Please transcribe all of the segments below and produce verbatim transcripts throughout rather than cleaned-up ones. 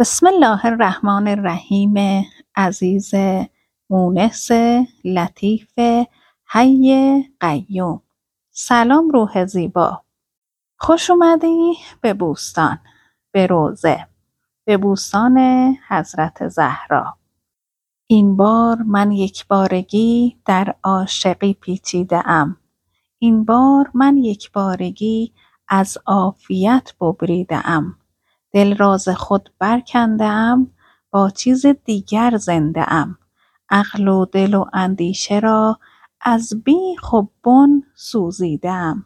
بسم الله الرحمن الرحیم. عزیز مونس لطیف حی قیوم، سلام روح زیبا. خوش اومدی به بوستان، به روضه، به بوستان حضرت زهرا. این بار من یک بارگی در عاشقی پیچیده ام. این بار من یک بارگی از عافیت ببریده ام. دل راز خود برکنده ام، با چیز دیگر زنده ام. عقل و دل و اندیشه را از بیخ و بن سوزیده ام.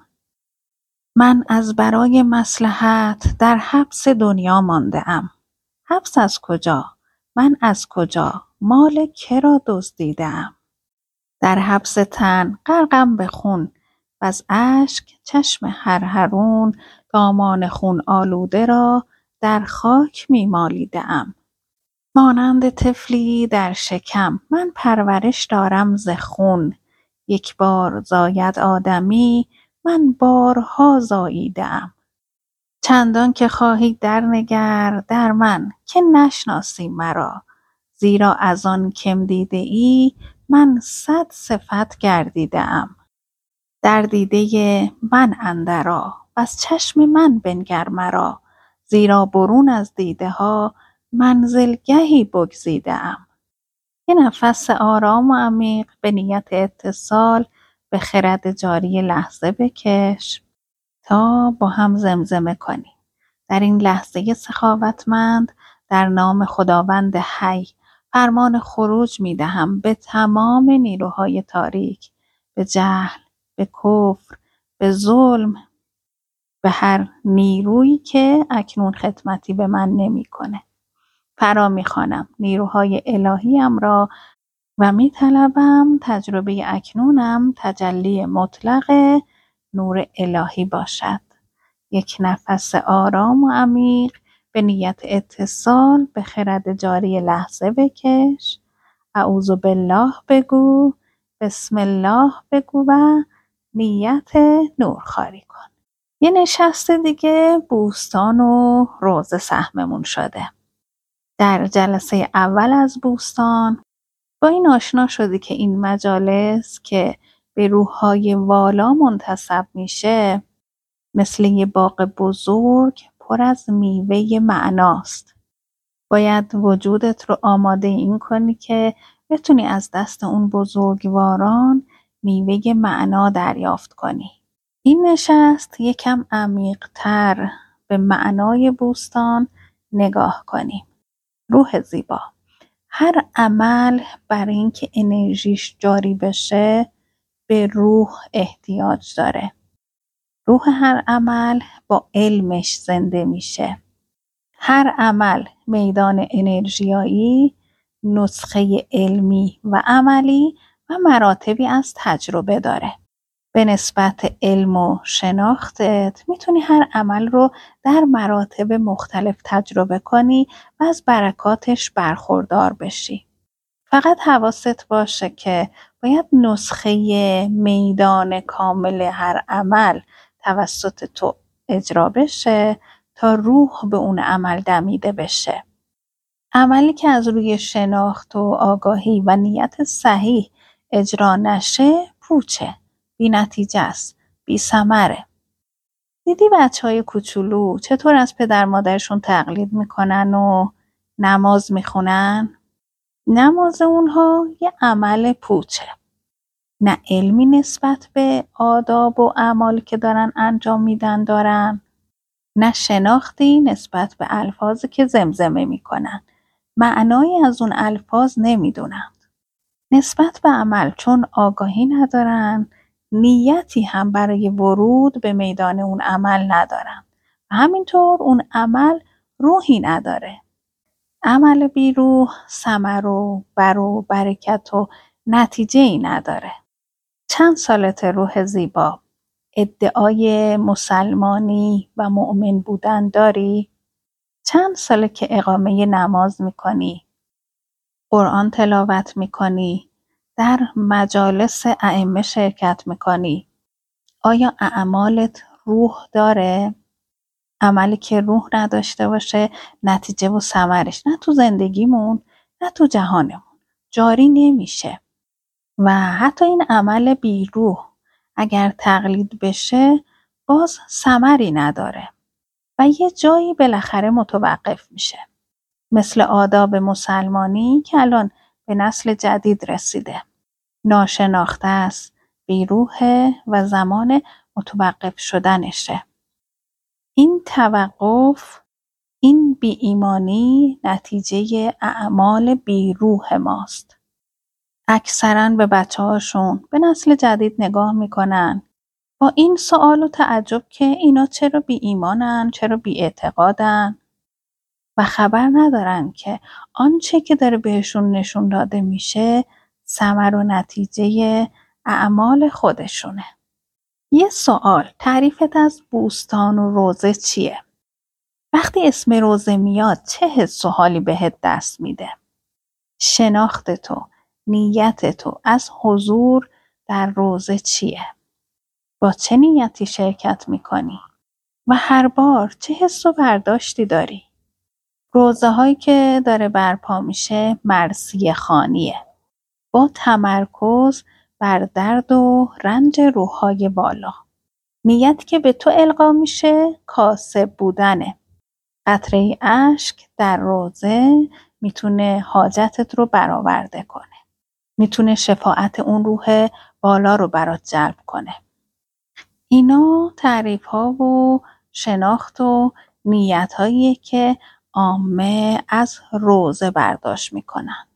من از برای مصلحت در حبس دنیا مانده ام. حبس از کجا؟ من از کجا؟ مال که را دزدیده ام. در حبس تن غرقم به خون، وز اشک چشم هرهرون دامان خون آلوده را در خاک می مالیده ام. مانند طفلی در شکم من پرورش دارم ز خون. یک بار زاید آدمی، من بارها زاییده ام. چندان که خواهی در نگر در من، که نشناسی مرا. زیرا از آن کم دیده ای، من صد صفت گردیده ام. در دیده من اندر آ، وز چشم من بنگر مرا. زیرا برون از دیده ها منزلگهی بگزیده ام. یه نفس آرام و عمیق به نیت اتصال به خرد جاری لحظه بکش تا با هم زمزمه کنیم. در این لحظه سخاوتمند در نام خداوند حی فرمان خروج می دهم به تمام نیروهای تاریک، به جهل، به کفر، به ظلم، به هر نیرویی که اکنون خدمتی به من نمی کنه. فرا می خوانم نیروهای الهیم را و می طلبم تجربه اکنونم تجلی مطلق نور الهی باشد. یک نفس آرام و عمیق به نیت اتصال به خرد جاری لحظه بکش. اعوذ بالله بگو، بسم الله بگو و نیت نورخواری کن. یه نشست دیگه بوستان و روضه سهممون شده. در جلسه اول از بوستان با این آشنا شدی که این مجالس که به روح‌های والا منتسب میشه مثل یه باغ بزرگ پر از میوه معناست. باید وجودت رو آماده این کنی که بتونی از دست اون بزرگواران میوه معنا دریافت کنی. این نشست یکم عمیق‌تر به معنای بوستان نگاه کنیم. روح زیبا، هر عمل برای اینکه انرژیش جاری بشه به روح احتیاج داره. روح هر عمل با علمش زنده میشه. هر عمل میدان انرژیایی، نسخه علمی و عملی و مراتبی از تجربه داره. به نسبت علم و شناختت میتونی هر عمل رو در مراتب مختلف تجربه کنی و از برکاتش برخوردار بشی. فقط حواست باشه که باید نسخه میدان کامل هر عمل توسط تو اجرا بشه تا روح به اون عمل دمیده بشه. عملی که از روی شناخت و آگاهی و نیت صحیح اجرا نشه پوچه، بی نتیجه است، بی ثمره. دیدی بچه های کوچولو چطور از پدر مادرشون تقلید میکنن و نماز میخونن؟ نماز اونها یه عمل پوچه. نه علمی نسبت به آداب و اعمالی که دارن انجام میدن دارن، نه شناختی نسبت به الفاظی که زمزمه میکنن. معنایی از اون الفاظ نمیدونن. نسبت به عمل چون آگاهی ندارن، نیتی هم برای ورود به میدان اون عمل ندارن. و همینطور اون عمل روحی نداره. عمل بی روح ثمر و بر و برکت و نتیجه ای نداره. چند سالت روح زیبا؟ ادعای مسلمانی و مؤمن بودن داری؟ چند ساله که اقامه نماز میکنی؟ قرآن تلاوت میکنی؟ در مجالس ائمه شرکت میکنی؟ آیا اعمالت روح داره؟ عملی که روح نداشته باشه نتیجه و ثمرش نه تو زندگیمون نه تو جهانمون جاری نمیشه. و حتی این عمل بی روح اگر تقلید بشه باز ثمری نداره و یه جایی بالاخره متوقف میشه. مثل آداب مسلمانی که الان به نسل جدید رسیده. ناشناخته است، بی روحه و زمان متوقف شدنشه. این توقف، این بی ایمانی نتیجه اعمال بی روح ماست. اکثراً به بچه هاشون به نسل جدید نگاه میکنن با این سوال و تعجب که اینا چرا بی ایمانن، چرا بی اعتقادن و خبر ندارن که آنچه که داره بهشون نشون داده میشه ثمر و نتیجه اعمال خودشونه. یه سوال، تعریفت از بوستان و روزه چیه؟ وقتی اسم روزه میاد چه حس و حالی بهت دست میده؟ شناخت تو، نیت تو از حضور در روزه چیه؟ با چه نیتی شرکت میکنی؟ و هر بار چه حس و برداشتی داری؟ روزه هایی که داره برپا میشه مرثیه خوانیه با تمرکز بر درد و رنج روح‌های بالا. نیت که به تو القا میشه کاسب بودنه. قطره اشک در روزه میتونه حاجتت رو برآورده کنه. میتونه شفاعت اون روح بالا رو برات جلب کنه. اینا تعریف ها و شناخت و نیت هاییه که عامه از روزه برداشت میکنن.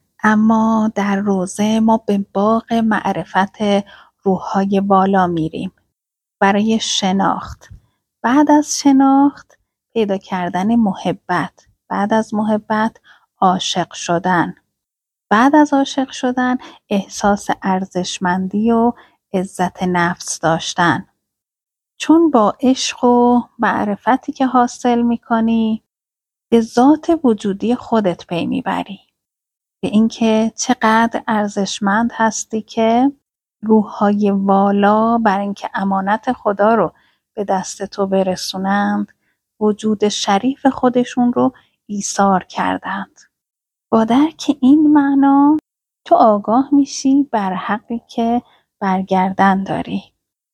اما در روزه ما به باغ معرفت روح‌های بالا میریم برای شناخت. بعد از شناخت پیدا کردن محبت. بعد از محبت عاشق شدن. بعد از عاشق شدن احساس ارزشمندی و عزت نفس داشتن. چون با عشق و معرفتی که حاصل میکنی به ذات وجودی خودت پی میبری. به اینکه چقدر ارزشمند هستی که روح‌های والا بر اینکه امانت خدا رو به دست تو برسونند وجود شریف خودشون رو ایثار کردند. با درک این معنا تو آگاه میشی بر حقی که برگردن داری.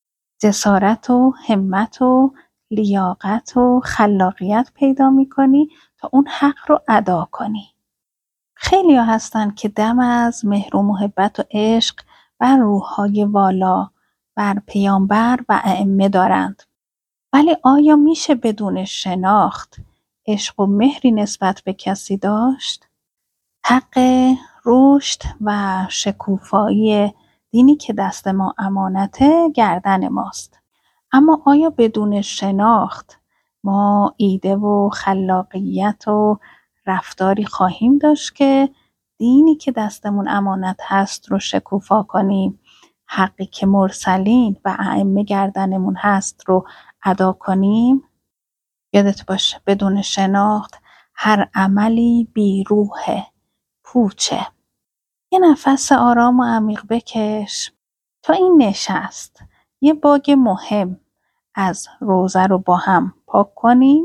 جسارت و همت و لیاقت و خلاقیت پیدا میکنی تا اون حق رو ادا کنی. خیلی ها هستن که دم از مهر و محبت و عشق بر روح‌های والا، بر پیامبر و ائمه دارند. ولی آیا میشه بدون شناخت عشق و مهری نسبت به کسی داشت؟ حق رشد و شکوفایی دینی که دست ما امانته گردن ماست. اما آیا بدون شناخت ما ایده و خلاقیت و رفتاری خواهیم داشت که دینی که دستمون امانت هست رو شکوفا کنیم، حقی که مرسلین و ائمه گردنمون هست رو ادا کنیم؟ یادت باشه بدون شناخت هر عملی بی روحه، پوچه. یه نفس آرام و عمیق بکش. تا این نشست یه باگ مهم از روزه رو با هم پاک کنیم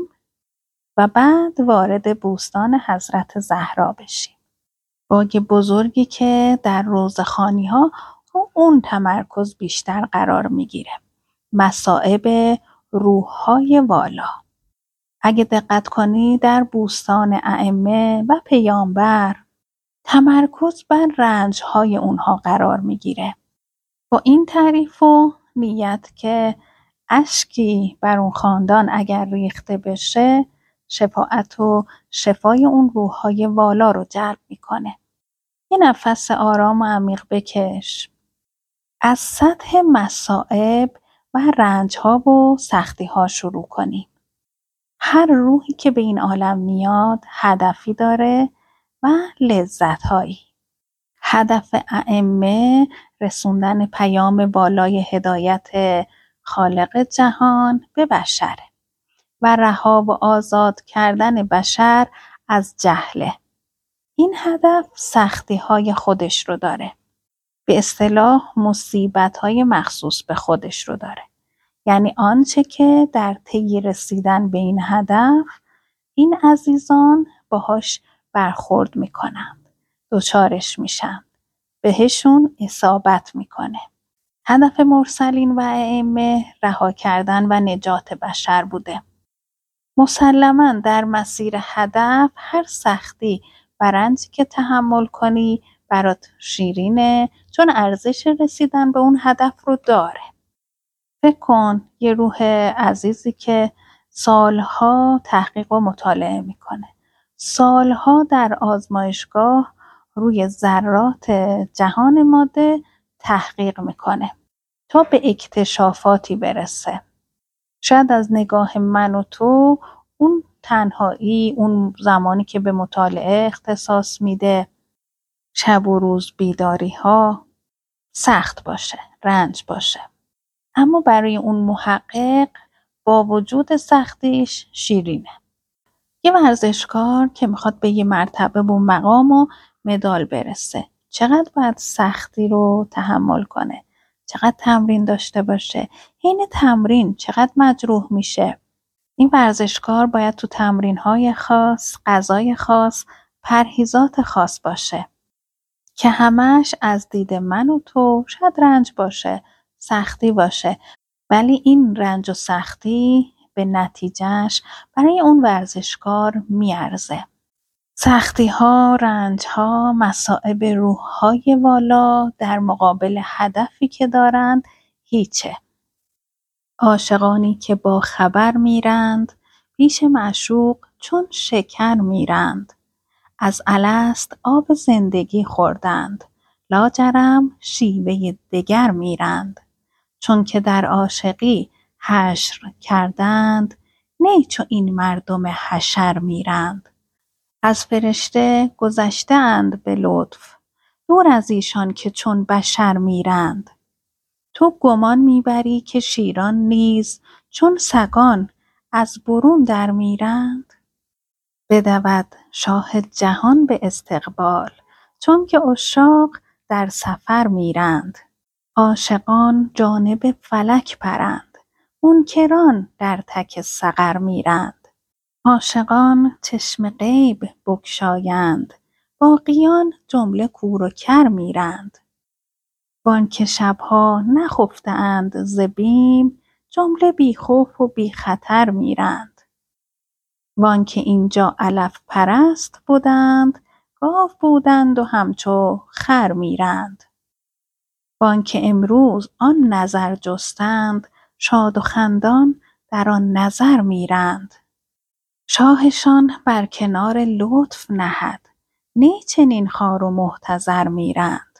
و بعد وارد بوستان حضرت زهرا بشیم. باگ بزرگی که در روزخوانی ها اون تمرکز بیشتر قرار میگیره. مصائب روح‌های والا. اگه دقت کنی در بوستان ائمه و پیامبر تمرکز بر رنج‌های اونها قرار میگیره. با این تعریف و نیت که اشکی بر اون خاندان اگر ریخته بشه شفاعت و شفای اون روح‌های والا رو جلب میکنه. یه نفس آرام و عمیق بکش. از سطح مصائب و رنج‌ها و سختی‌ها شروع کنیم. هر روحی که به این عالم میاد هدفی داره و لذت‌هایی. هدف ائمه رسوندن پیام بالای هدایت خالق جهان به بشر و رها و آزاد کردن بشر از جهله. این هدف سختی های خودش رو داره. به اصطلاح مصیبت های مخصوص به خودش رو داره. یعنی آنچه که در طی رسیدن به این هدف این عزیزان باهاش برخورد میکنند، دوچارش میشن، بهشون اصابت میکنه. هدف مرسلین و ائمه رها کردن و نجات بشر بوده. مسلماً در مسیر هدف هر سختی و رنجی که تحمل کنی برات شیرینه، چون ارزش رسیدن به اون هدف رو داره. فکر کن یه روح عزیزی که سالها تحقیق و مطالعه میکنه، سالها در آزمایشگاه روی ذرات جهان ماده تحقیق میکنه تا به اکتشافاتی برسه. شاید از نگاه من و تو اون تنهایی، اون زمانی که به مطالعه اختصاص میده، شب و روز بیداری ها سخت باشه، رنج باشه، اما برای اون محقق با وجود سختیش شیرینه. یه ورزشکار که میخواد به یه مرتبه و مقام و مدال برسه چقدر باید سختی رو تحمل کنه، چقدر تمرین داشته باشه، حین تمرین چقدر مجروح میشه. این ورزشکار باید تو تمرین‌های خاص، غذای خاص، پرهیزات خاص باشه که همش از دید من و تو شاید رنج باشه، سختی باشه، ولی این رنج و سختی به نتیجهش برای اون ورزشکار میارزه. سختی ها، رنج ها، مصائب روح های والا در مقابل هدفی که دارند هیچه. عاشقانی که با خبر میرند پیش معشوق چون شکر میرند. از الست آب زندگی خوردند، لاجرم شیوه دگر میرند. چون که در عاشقی حشر کردند، نه چو این مردم حشر میرند. از فرشته گذشته اند به لطف، دور از ایشان که چون بشر میرند. تو گمان میبری که شیران نیز چون سگان از برون در میرند. بدود شاه جهان به استقبال، چون که عشاق در سفر میرند. عاشقان جانب فلک پرند، منکران در تک سقر میرند. عاشقان چشم غیب بگشایند، باقیان جمله کور و کر میرند. وانکه شبها نخفته اند ز بیم، جمله بی خوف و بی خطر میرند. وانکه اینجا علف پرست بودند، گاو بودند و همچو خر میرند. وانکه امروز آن نظر جستند، شاد و خندان در آن نظر میرند. شاهشان بر کنار لطف نهد، نه چنین خوار و محتضر میرند.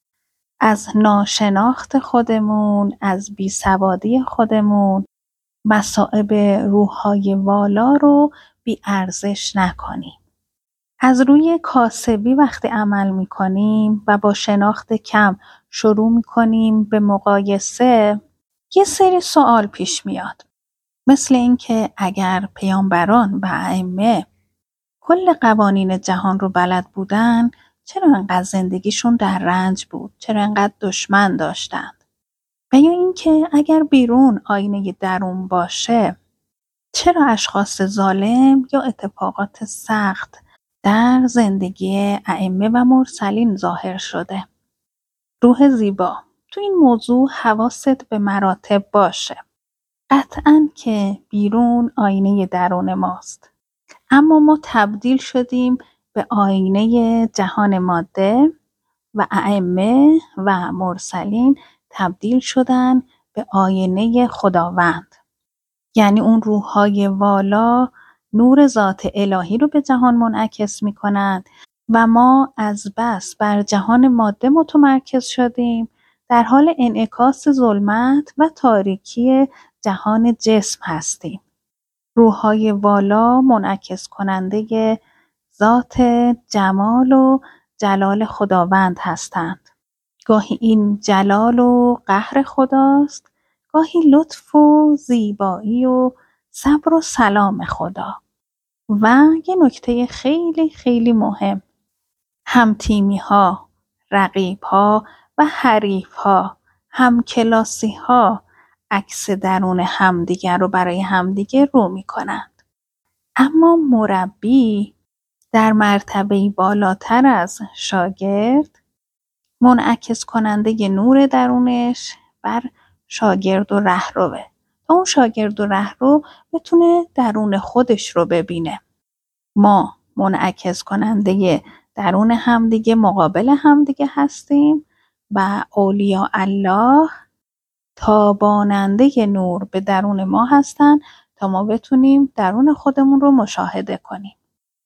از ناشناخت خودمون، از بیسوادی خودمون، مصائب روح‌های والا رو بی ارزش نکنیم. از روی کاسبی وقتی عمل میکنیم و با شناخت کم شروع میکنیم به مقایسه، یه سری سوال پیش میاد. مثل اینکه اگر پیامبران و ائمه کل قوانین جهان رو بلد بودن، چرا انقدر زندگیشون در رنج بود؟ چرا انقدر دشمن داشتند؟ و یا اینکه اگر بیرون آینه درون باشه، چرا اشخاص ظالم یا اتفاقات سخت در زندگی ائمه و مرسلین ظاهر شده؟ روح زیبا، تو این موضوع حواست به مراتب باشه. قطعاً که بیرون آینه درون ماست، اما ما تبدیل شدیم به آینه جهان ماده و ائمه و مرسلین تبدیل شدن به آینه خداوند. یعنی اون روح‌های والا نور ذات الهی رو به جهان منعکس می‌کنند و ما از بس بر جهان ماده متمرکز شدیم، در حال انعکاس ظلمت و تاریکی جهان جسم هستیم. روح‌های والا منعکس کننده ذات جمال و جلال خداوند هستند. گاهی این جلال و قهر خداست، گاهی لطف و زیبایی و صبر و سلام خدا. و یه نکته خیلی خیلی مهم، همتیمی ها، رقیب ها و حریف ها، همکلاسی ها، عکس درون همدیگر رو برای همدیگه رو میکنند. اما مربی در مرتبه‌ای بالاتر از شاگرد منعکس کننده نور درونش بر شاگرد و رهروه تا اون شاگرد و رهرو بتونه درون خودش رو ببینه. ما منعکس کننده درون همدیگه مقابل همدیگه هستیم و اولیاء الله تاباننده نور به درون ما هستن تا ما بتونیم درون خودمون رو مشاهده کنیم.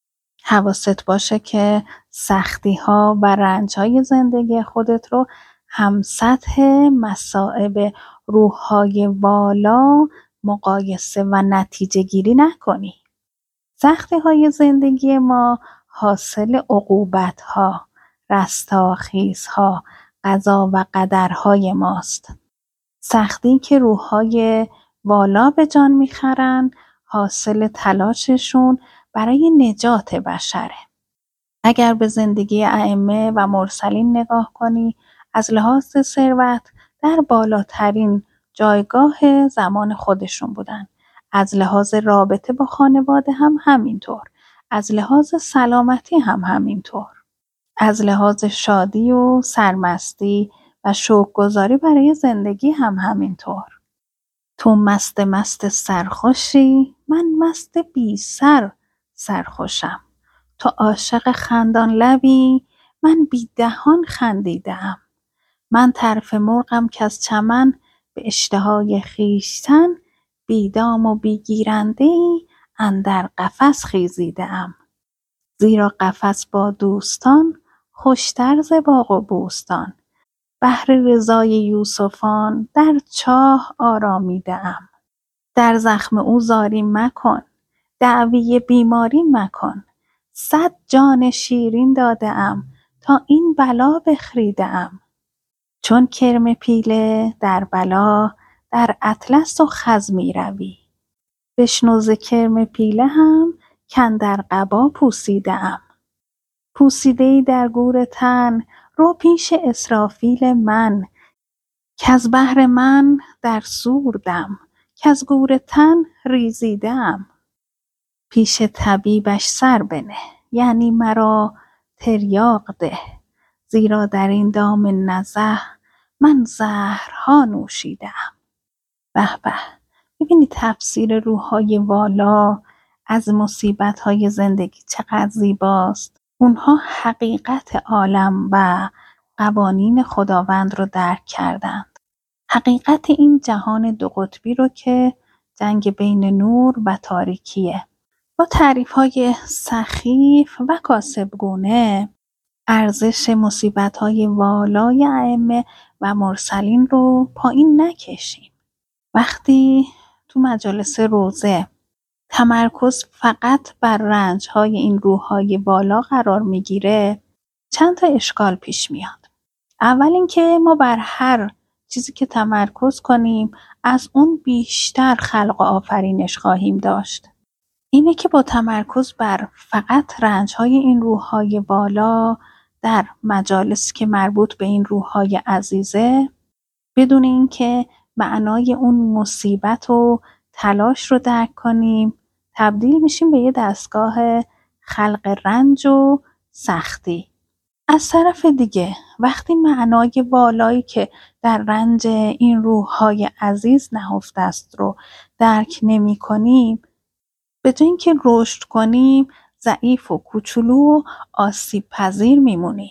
حواست باشه که سختی ها و رنج های زندگی خودت رو هم سطح مصائب روح‌های والا مقایسه و نتیجه گیری نکنی. سختی های زندگی ما حاصل عقوبت ها، رستاخیز ها، قضا و قدرهای ماست. سختی که روح‌های والا به جان میخرن حاصل تلاششون برای نجات بشره. اگر به زندگی ائمه و مرسلین نگاه کنی، از لحاظ ثروت در بالاترین جایگاه زمان خودشون بودن. از لحاظ رابطه با خانواده هم همینطور. از لحاظ سلامتی هم همینطور. از لحاظ شادی و سرمستی و شوق‌گذاری برای زندگی هم همینطور. تو مست مست سرخوشی، من مست بی سر سرخوشم. تو عاشق خندان لبی، من بی دهان خندیدم. من طرف مرغم که از چمن به اشتهای خویشتن بی دام و بی گیرنده‌ای اندر قفس خیزیدم. زیرا قفس با دوستان خوشتر ز باغ و بوستان. بهر رضای یوسفان در چاه آرامیده‌ام. در زخم او زاری مکن، دعوی بیماری مکن. صد جان شیرین داده‌ام تا این بلا بخریده‌ام. چون کرم پیله در بلا در اطلس و خز می روی. بشنو ز کرم پیله هم کاندر قبا پوسیده‌ام. پوسیده‌ای در گور تن رو پیش اسرافیل من. کز بهر من در سوردم کز گور تن ریزیده‌ام. پیش طبیبش سر بنه یعنی مرا تریاق ده. زیرا در این دام نزه من زهرها نوشیده‌ام. به به، ببینید تفسیر روح‌های والا از مصیبت‌های زندگی چقدر زیباست. اونها حقیقت عالم و قوانین خداوند رو درک کردند. حقیقت این جهان دو قطبی رو که جنگ بین نور و تاریکیه. با تعریف‌های سخیف و کاسبگونه ارزش مصیبت‌های والای ائمه و مرسلین رو پایین نکشیم. وقتی تو مجالس روزه تمرکز فقط بر رنج‌های این روح‌های بالا قرار میگیره، چند تا اشکال پیش میاد. اول اینکه ما بر هر چیزی که تمرکز کنیم از اون بیشتر خلق و آفرینش خواهیم داشت. اینه که با تمرکز بر فقط رنج‌های این روح‌های بالا در مجالسی که مربوط به این روح‌های عزیزه، بدون اینکه معنای اون مصیبت و تلاش رو درک کنیم، تبدیل میشیم به یه دستگاه خلق رنج و سختی. از طرف دیگه وقتی معنای والایی که در رنج این روح‌های عزیز نهفته است رو درک نمی کنیم، به جای اینکه رشد کنیم ضعیف و کوچولو و آسیب پذیر میمونیم.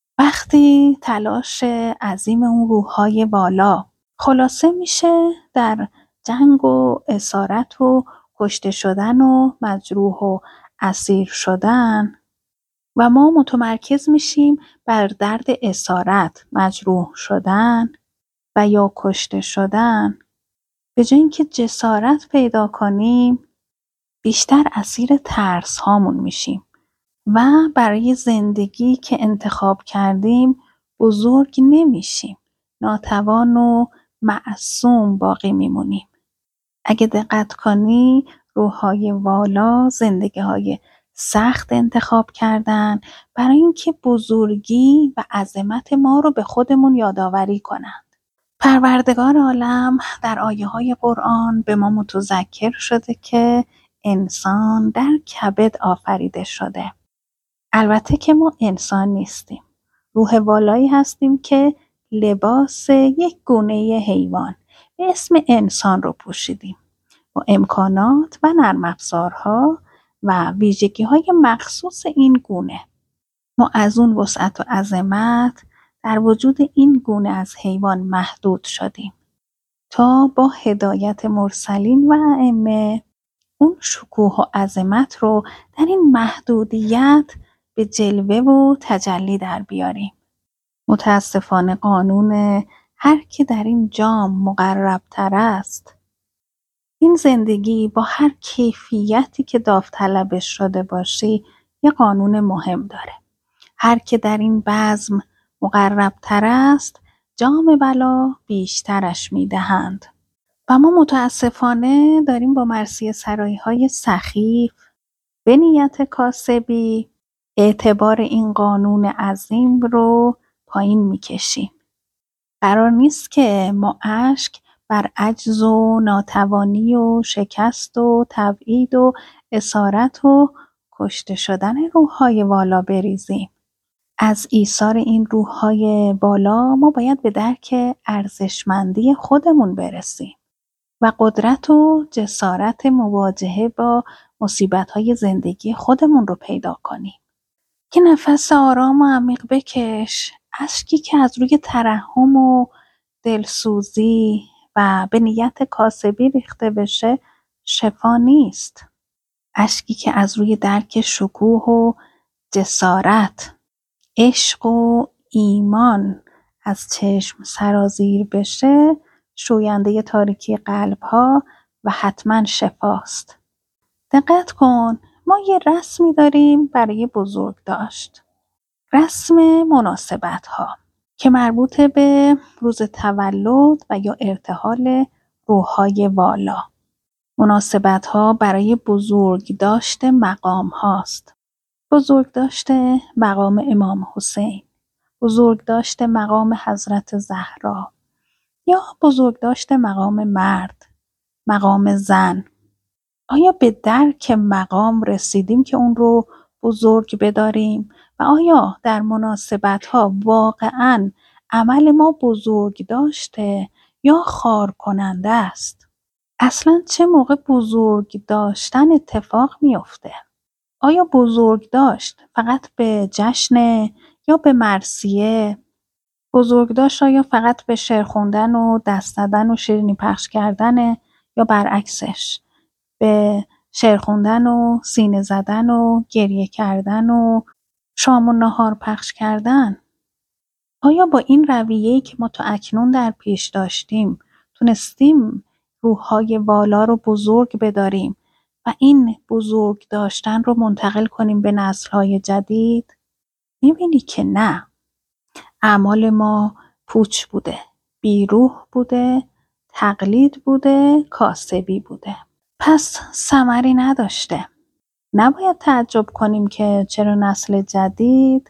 وقتی تلاش عظیم اون روح‌های بالا خلاصه میشه در جنگ و اسارت و کشته شدن و مجروح و اسیر شدن و ما متمرکز میشیم بر درد اسارت، مجروح شدن و یا کشته شدن، به جای اینکه جسارت پیدا کنیم بیشتر اسیر ترس هامون میشیم و برای زندگی که انتخاب کردیم بزرگ نمیشیم. ناتوان و معصوم باقی میمونیم. اگه دقت کنی روح‌های والا زندگی‌های سخت انتخاب کردن برای اینکه بزرگی و عظمت ما رو به خودمون یادآوری کنند. پروردگار عالم در آیه‌های قرآن به ما متذکر شده که انسان در کبد آفریده شده. البته که ما انسان نیستیم. روح والایی هستیم که لباس یک گونه حیوان به اسم انسان رو پوشیدیم. با امکانات و نرم افزارها و ویژگی‌های مخصوص این گونه. ما از اون وسعت و عظمت در وجود این گونه از حیوان محدود شدیم تا با هدایت مرسلین و ائمه اون شکوه و عظمت رو در این محدودیت به جلوه و تجلی در بیاریم. متاسفانه قانون هر که در این جام مقرب تر است. این زندگی با هر کیفیتی که داوطلبش شده باشی یه قانون مهم داره. هر که در این بزم مقرب تر است جام بلا بیشترش میدهند. و ما متاسفانه داریم با مرثیه سرایی های سخیف به نیت کاسبی اعتبار این قانون عظیم رو پایین میکشیم. قرار نیست که ما اشک بر عجز و ناتوانی و شکست و تبعید و اسارت و کشته شدن روح‌های والا بریزیم. از ایثار این روح‌های بالا ما باید به درک ارزشمندی خودمون برسیم و قدرت و جسارت مواجهه با مصیبت‌های زندگی خودمون رو پیدا کنیم. که نفس آرام و عمیق بکش. اشکی که از روی ترحم و دلسوزی و به نیت کاسبی ریخته بشه شفا نیست. اشکی که از روی درک شکوه و جسارت، عشق و ایمان از چشم سرازیر بشه شوینده تاریکی قلب‌ها و حتما شفاست. دقت کن، ما یه رسمی داریم برای بزرگداشت. رسم مناسبت‌ها که مربوط به روز تولد و یا ارتحال روح‌های والا. مناسبت‌ها برای بزرگداشت مقام هاست. بزرگداشت مقام امام حسین، بزرگداشت مقام حضرت زهرا یا بزرگداشت مقام مرد، مقام زن. آیا به درک مقام رسیدیم که اون رو بزرگ بداریم و آیا در مناسبت‌ها واقعاً عمل ما بزرگ داشته یا خار کننده است؟ اصلاً چه موقع بزرگ داشتن اتفاق میفته؟ آیا بزرگ داشت فقط به جشن یا به مرثیه؟ بزرگ داشت آیا فقط به شعر خوندن و دست زدن و شیرینی پخش کردن یا برعکسش؟ به شعر خوندن و سینه زدن و گریه کردن و شام و نهار پخش کردن؟ آیا با این رویه‌ای که ما تا اکنون در پیش داشتیم تونستیم روح‌های والا رو بزرگ بداریم و این بزرگ داشتن رو منتقل کنیم به نسل‌های جدید؟ می‌بینی که نه. اعمال ما پوچ بوده، بیروح بوده، تقلید بوده، کاسبی بوده. پس ثمری نداشته. نباید تعجب کنیم که چرا نسل جدید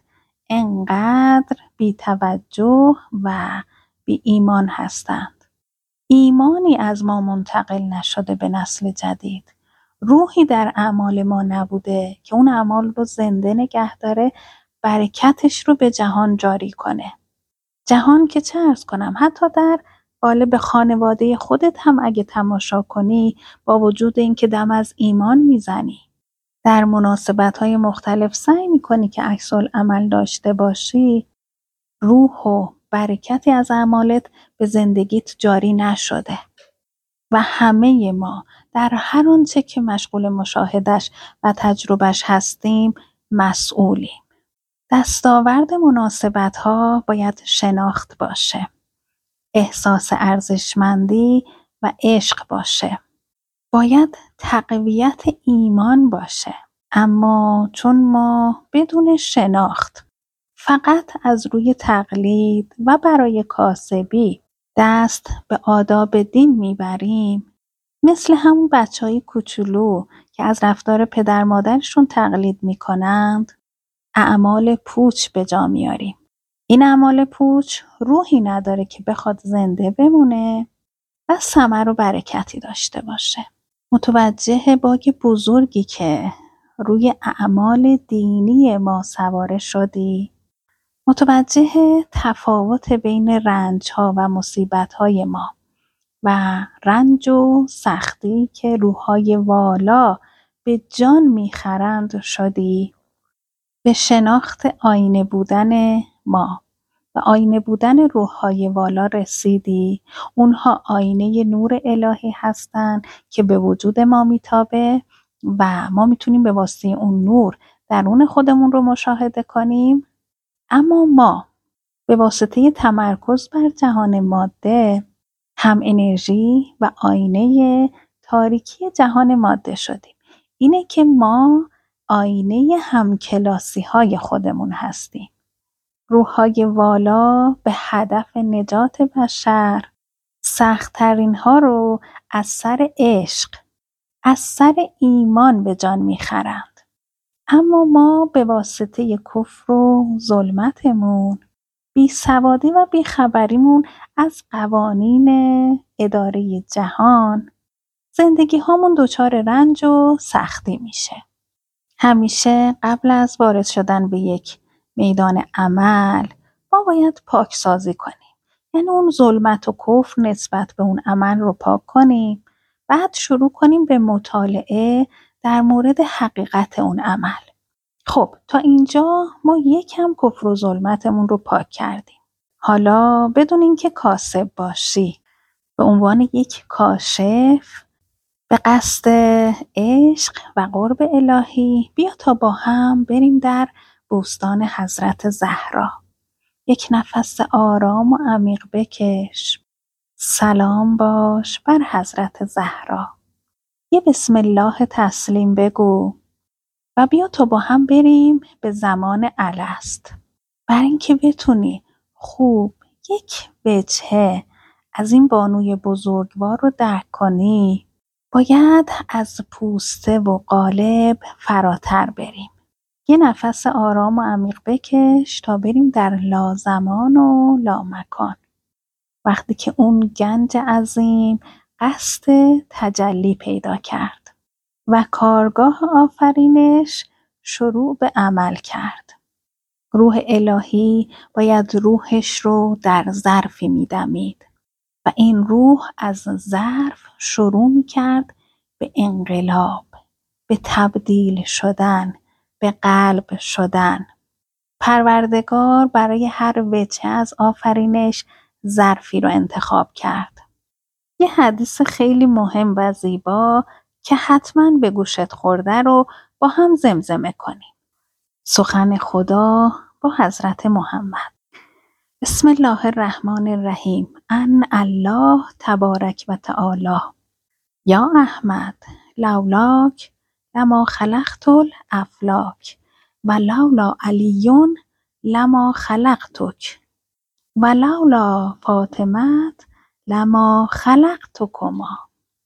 انقدر بی توجه و بی ایمان هستند. ایمانی از ما منتقل نشده به نسل جدید. روحی در اعمال ما نبوده که اون اعمال رو زنده نگه داره، برکتش رو به جهان جاری کنه. جهان که چه عرض کنم، حتی در قالب خانواده خودت هم اگه تماشا کنی، با وجود اینکه دم از ایمان میزنی، در مناسبت‌های مختلف سعی می‌کنی که عکس‌العمل داشته باشی، روح و برکتی از اعمالت به زندگیت جاری نشده و همه ما در هر آنچه که مشغول مشاهدش و تجربهش هستیم مسئولیم. دستاورد مناسبت‌ها باید شناخت باشه، احساس ارزشمندی و عشق باشه، باید تقویت ایمان باشه. اما چون ما بدون شناخت فقط از روی تقلید و برای کاسبی دست به آداب دین میبریم، مثل همون بچهای کوچولو که از رفتار پدر مادرشون تقلید میکنند، اعمال پوچ به جا میاریم. این اعمال پوچ روحی نداره که بخواد زنده بمونه و ثمر و برکتی داشته باشه. متوجه باگ بزرگی که روی اعمال دینی ما سواره شدی؟ متوجه تفاوت بین رنج‌ها و مصیبت‌های ما و رنج و سختی که روح‌های والا به جان می‌خرند شدی؟ به شناخت آینه بودن ما و آینه بودن روح‌های والا رسیدی؟ اونها آینه نور الهی هستند که به وجود ما میتابه و ما میتونیم به واسطه اون نور درون خودمون رو مشاهده کنیم. اما ما به واسطه تمرکز بر جهان ماده هم انرژی و آینه تاریکی جهان ماده شدیم. اینه که ما آینه همکلاسی های خودمون هستیم. روح‌های والا به هدف نجات بشر سخت‌ترین ها رو از سر عشق، از سر ایمان به جان میخرند. اما ما به واسطه کفر و ظلمتمون، بیسوادی و بیخبریمون از قوانین اداره جهان، زندگی هامون دچار رنج و سختی میشه. همیشه قبل از وارد شدن به یک میدان عمل ما باید پاکسازی کنیم. یعنی اون ظلمت و کفر نسبت به اون عمل رو پاک کنیم. بعد شروع کنیم به مطالعه در مورد حقیقت اون عمل. خب تا اینجا ما یکم کفر و ظلمتمون رو پاک کردیم. حالا بدون اینکه کاسب باشی، به عنوان یک کاشف به قصد عشق و قرب الهی بیا تا با هم بریم در بوستان حضرت زهرا. یک نفس آرام و عمیق بکش. سلام باش بر حضرت زهرا. یه بسم الله تسلیم بگو و بیا تا با هم بریم به زمان الست. برای اینکه بتونی خوب یک وجهه از این بانوی بزرگوار رو درک کنی، باید از پوسته و قالب فراتر بریم. یه نفس آرام و عمیق بکش تا بریم در لازمان و لامکان. وقتی که اون گنج عظیم قصد تجلی پیدا کرد و کارگاه آفرینش شروع به عمل کرد. روح الهی باید روحش رو در ظرفی می‌دمید و این روح از ظرف شروع می‌کرد به انقلاب، به تبدیل شدن، به قلب شدن. پروردگار برای هر وجه از آفرینش ظرفی رو انتخاب کرد. یه حدیث خیلی مهم و زیبا که حتما به گوشت خورده رو با هم زمزمه کنیم. سخن خدا با حضرت محمد. بسم الله الرحمن الرحیم. ان الله تبارک و تعالی. یا احمد لولاک لما خلقت الافلاک و لولا علیون لما خلقتک و لولا فاطمت لما خلقتکما.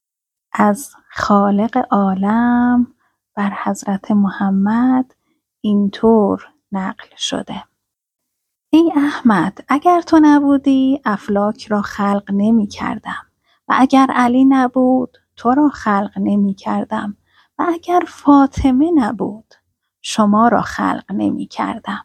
از خالق عالم بر حضرت محمد اینطور نقل شده: ای احمد، اگر تو نبودی افلاک را خلق نمی کردم و اگر علی نبود تو را خلق نمی کردم و اگر فاطمه نبود شما را خلق نمی کردم.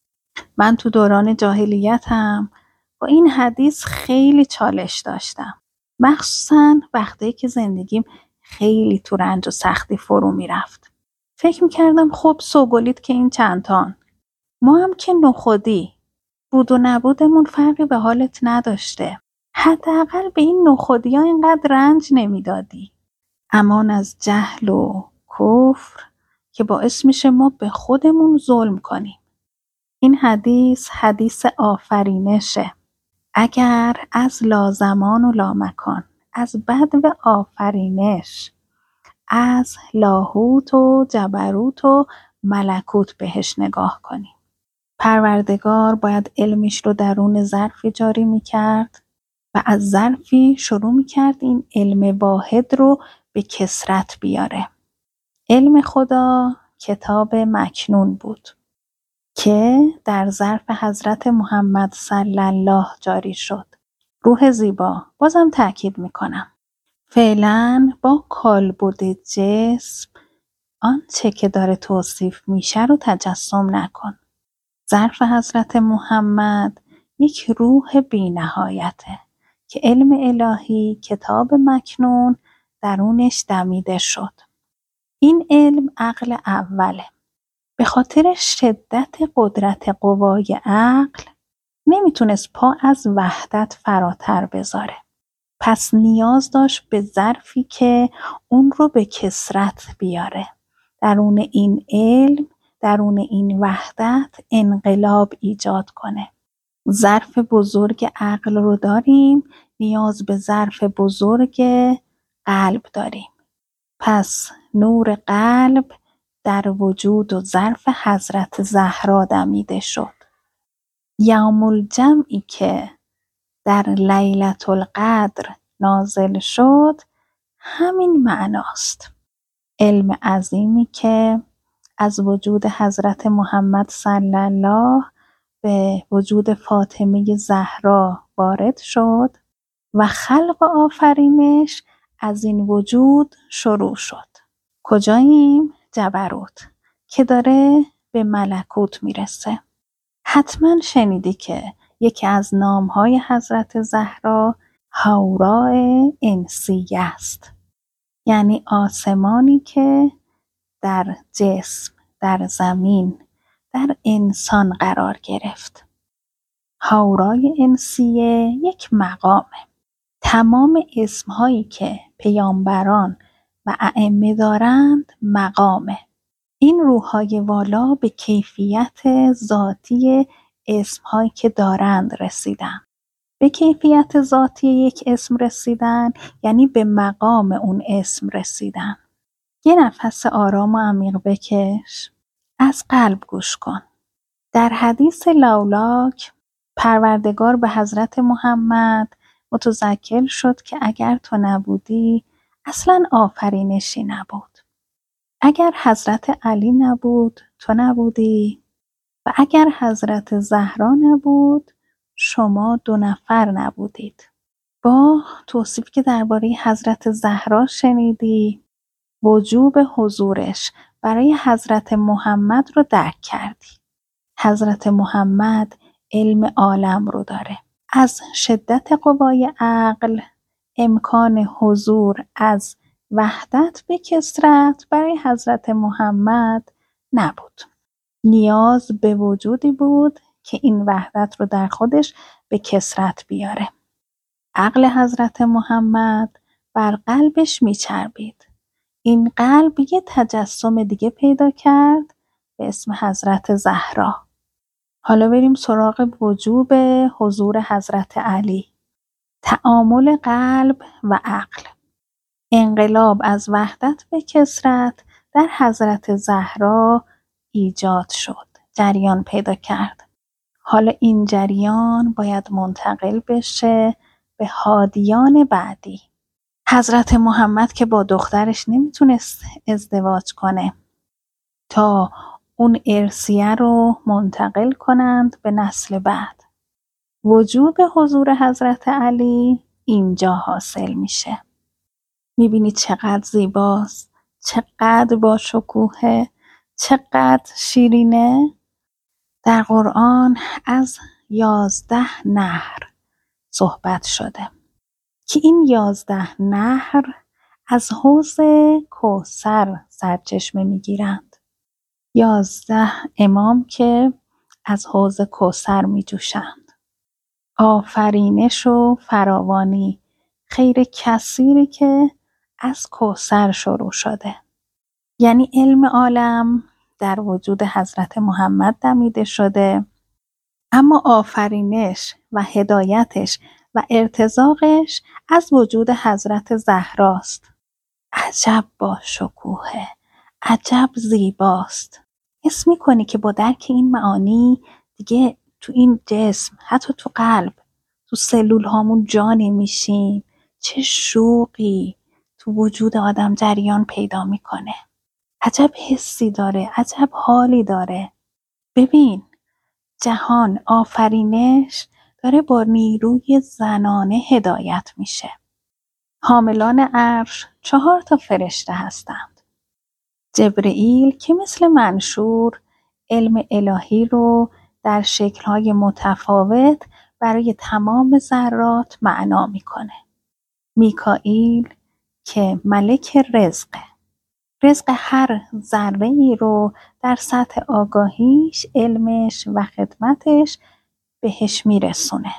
من تو دوران جاهلیتم با این حدیث خیلی چالش داشتم، مخصوصا وقتی که زندگیم خیلی تو رنج و سختی فرو می رفت. فکر می کردم خب سوگلیت که این چندتان، ما هم که نخودی، بود و نبودمون فرقی به حالت نداشته، حداقل به این نخودی ها اینقدر رنج نمی دادی. امان از جهل و کفر که باعث میشه ما به خودمون ظلم کنیم. این حدیث حدیث آفرینشه. اگر از لازمان و لامکان، از بدو آفرینش، از لاهوت و جبروت و ملکوت بهش نگاه کنیم، پروردگار باید علمش رو درون ظرفی جاری میکرد و از ظرفی شروع میکرد این علم واحد رو به کثرت بیاره. علم خدا کتاب مکنون بود که در ظرف حضرت محمد صلی الله جاری شد. روح زیبا، بازم تأکید میکنم، فعلا با کالبد جسم آنچه که داره توصیف میشه رو تجسم نکن. ظرف حضرت محمد یک روح بی نهایته که علم الهی کتاب مکنون درونش دمیده شد. این علم عقل اوله. به خاطر شدت قدرت قوای عقل نمیتونست پا از وحدت فراتر بذاره. پس نیاز داشت به ظرفی که اون رو به کثرت بیاره. درون این علم، درون این وحدت انقلاب ایجاد کنه. ظرف بزرگ عقل رو داریم، نیاز به ظرف بزرگ قلب داریم. پس نور قلب در وجود و ظرف حضرت زهرا دمیده شد. یوم الجمعی که در لیلة القدر نازل شد همین معناست. علم عظیمی که از وجود حضرت محمد صلی الله به وجود فاطمه زهرا وارد شد و خلق آفرینش از این وجود شروع شد. کجاییم؟ جبروت که داره به ملکوت میرسه. حتما شنیدی که یکی از نامهای حضرت زهرا حوراء انسیه است، یعنی آسمانی که در جسم، در زمین، در انسان قرار گرفت. حورای انسیه یک مقامه. تمام اسمهایی که پیامبران و ائمه دارند مقامه. این روح‌های والا به کیفیت ذاتی اسمهایی که دارند رسیدن. به کیفیت ذاتی یک اسم رسیدن یعنی به مقام اون اسم رسیدن. یه نفس آرام و عمیق بکش. از قلب گوش کن. در حدیث لولاک پروردگار به حضرت محمد متذکر شد که اگر تو نبودی اصلا آفرینشی نبود. اگر حضرت علی نبود تو نبودی و اگر حضرت زهرا نبود شما دو نفر نبودید. با توصیف که درباره حضرت زهرا شنیدی وجوب حضورش برای حضرت محمد رو درک کردی. حضرت محمد علم عالم رو داره. از شدت قوای عقل امکان حضور از وحدت به کثرت برای حضرت محمد نبود. نیاز به وجودی بود که این وحدت رو در خودش به کثرت بیاره. عقل حضرت محمد بر قلبش میچربید. این قلب یه تجسم دیگه پیدا کرد به اسم حضرت زهرا. حالا بریم سراغ وجوب حضور حضرت علی. تعامل قلب و عقل. انقلاب از وحدت به کثرت در حضرت زهرا ایجاد شد. جریان پیدا کرد. حالا این جریان باید منتقل بشه به هادیان بعدی. حضرت محمد که با دخترش نمیتونست ازدواج کنه تا اون ارثیه رو منتقل کنند به نسل بعد. وجوب حضور حضرت علی اینجا حاصل میشه. میبینی چقدر زیباست، چقدر با شکوهه، چقدر شیرینه. در قرآن از یازده نهر صحبت شده که این یازده نهر از حوض کوثر سرچشمه میگیرند. یازده امام که از حوض کوثر میجوشند. آفرینش و فراوانی خیر کثیری که از کوثر شروع شده. یعنی علم عالم در وجود حضرت محمد دمیده شده، اما آفرینش و هدایتش و ارتزاقش از وجود حضرت زهراست. عجب با شکوهه، عجب زیباست. حس می‌کنی که با درک این معانی دیگه تو این جسم، حتی تو قلب، تو سلول هامون جانی میشیم. چه شوقی تو وجود آدم جریان پیدا میکنه. عجب حسی داره، عجب حالی داره. ببین جهان، آفرینش داره با نیروی زنانه هدایت میشه. حاملان عرش چهار تا فرشته هستند. جبرئیل که مثل منشور علم الهی رو در شکل‌های متفاوت برای تمام ذرات معنا میکنه. میکائیل که ملک رزقه. رزق هر ذره‌ای رو در سطح آگاهیش، علمش و خدمتش بهش میرسونه.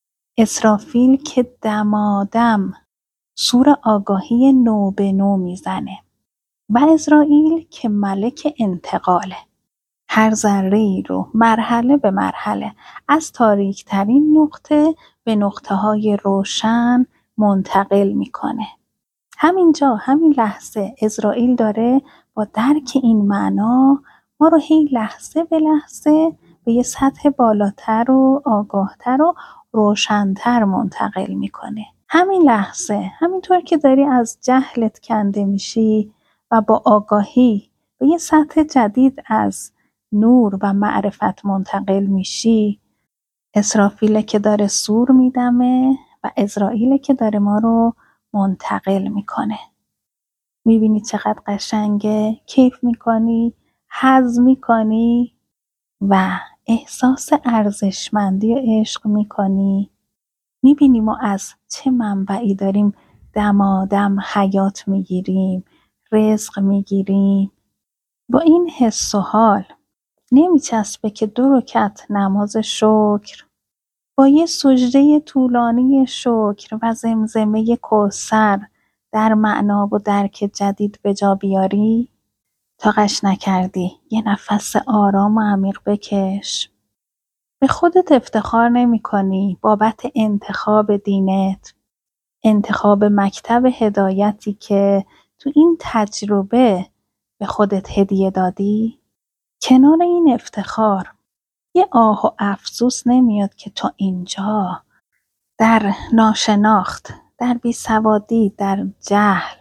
اسرافیل که دمادم سور آگاهی نو به نو میزنه و عزرائیل که ملک انتقاله. هر ذره‌ای رو مرحله به مرحله از تاریک‌ترین نقطه به نقطه‌های روشن منتقل میکنه. همینجا، همین لحظه عزرائیل داره با درک این معنا ما رو هی لحظه به لحظه به یه سطح بالاتر و آگاهتر و روشنتر منتقل میکنه. همین لحظه، همینطور که داری از جهلت کنده میشی و با آگاهی به یه سطح جدید از نور و معرفت منتقل میشی، اسرافیل که داره سور میدمه و عزرائیل که داره ما رو منتقل میکنه. میبینی چقدر قشنگه؟ کیف میکنی؟ حظ میکنی؟ و احساس ارزشمندی و عشق میکنی؟ میبینی ما از چه منبعی داریم دمادم حیات میگیریم، رزق میگیریم. با این حس و حال نمیچسبه که دو رکعت نماز شکر با یه سجده طولانی شکر و زمزمه کوثر در معنا و درک جدید به جا بیاری؟ طاقش نکردی یه نفس آرام و عمیق بکش. به خودت افتخار نمی کنی بابت انتخاب دینت، انتخاب مکتب هدایتی که تو این تجربه به خودت هدیه دادی؟ کنار این افتخار یه آه و افسوس نمیاد که تا اینجا در ناشناخت، در بیسوادی، در جهل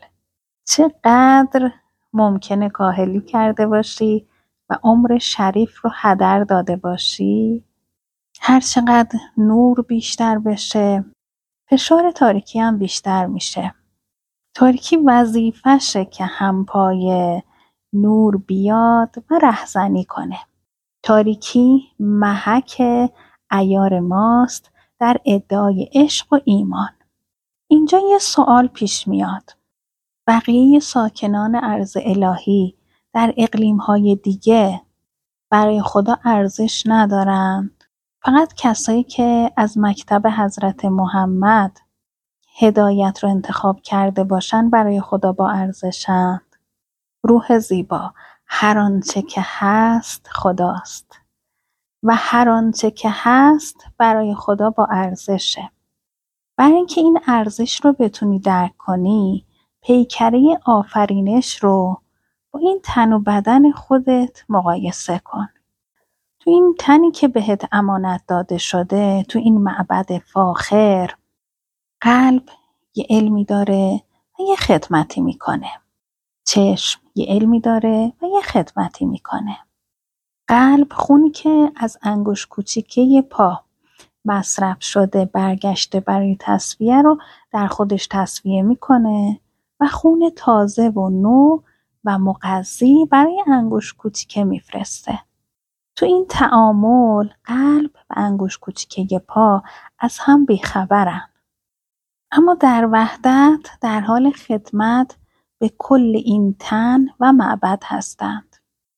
چقدر ممکنه کاهلی کرده باشی و عمر شریف رو هدر داده باشی؟ هر چقدر نور بیشتر بشه، فشار تاریکی هم بیشتر میشه. تاریکی وظیفشه که همپای نور بیاد و رهزنی کنه. تاریکی محک عیار ماست در ادعای عشق و ایمان. اینجا یه سوال پیش میاد. بقیه ساکنان ارض الهی در اقلیم‌های دیگه برای خدا ارزش ندارند؟ فقط کسایی که از مکتب حضرت محمد هدایت رو انتخاب کرده باشن برای خدا با ارزشند؟ روح زیبا، هر آنچه که هست خداست و هر آنچه که هست برای خدا با ارزشه. برای اینکه این ارزش رو بتونی درک کنی، پیکره آفرینش رو با این تن و بدن خودت مقایسه کن. تو این تنی که بهت امانت داده شده، تو این معبد فاخر، قلب یه علمی داره و یه خدمتی میکنه. چشم یه علمی داره و یه خدمتی میکنه. قلب خونی که از انگشت کوچیکه پا مصرف شده برگشته برای تصفیه رو در خودش تصفیه میکنه و خون تازه و نو و مغذی برای انگشت کوچیکه میفرسته. تو این تعامل قلب و انگشت کوچیکه پا از هم بیخبرن، اما در وحدت در حال خدمت به کل این تن و معبد هستند.